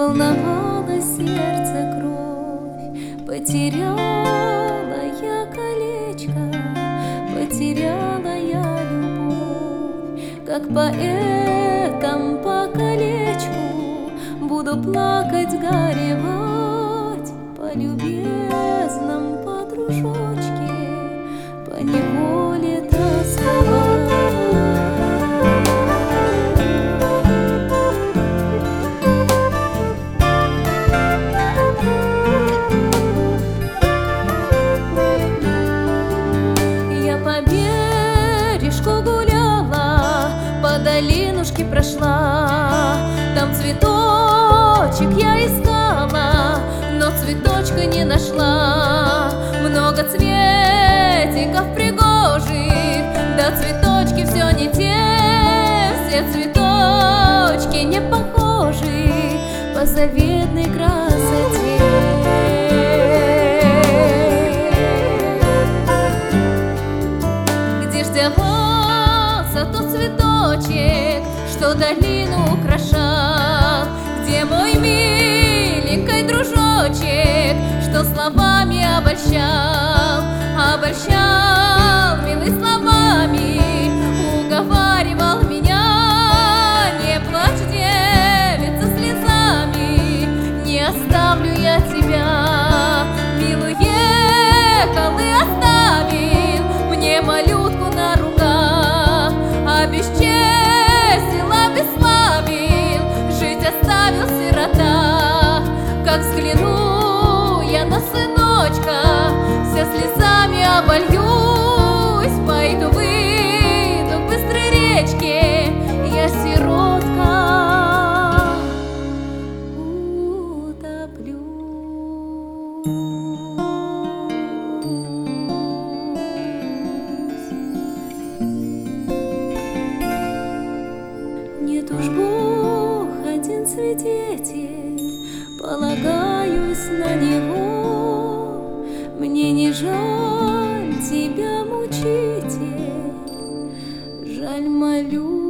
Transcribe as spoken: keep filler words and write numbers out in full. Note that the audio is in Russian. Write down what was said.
Взволновало сердце кровь, потеряла я колечко, потеряла я любовь. Как по этому по колечку буду плакать, горевать по любезном подружочке, по неволе тосковать. Долинушки прошла, там цветочек я искала, но цветочка не нашла. Много цветиков пригожих, да цветочки все не те, все цветочки не похожи по заветной красоте. Где ж девался тот цветочек, что долину украшал? Где мой миленький дружочек, что словами обольщал? Обольщал, милый, словами, уговаривал меня: не плачь, девица, слезами, не оставлю я тебя. Милую, ехал и оставил мне малютку на руках, обесчестил, обесславил, жить оставил сирота. Как взгляну я на сыночка, вся слезами обольюсь, пойду, выйду к быстрой речке, я сиротка утоплюсь. Нет уж, Бог один свидетель, полагаюсь на Него. Мне не жаль тебя, мучитель, жаль, молю.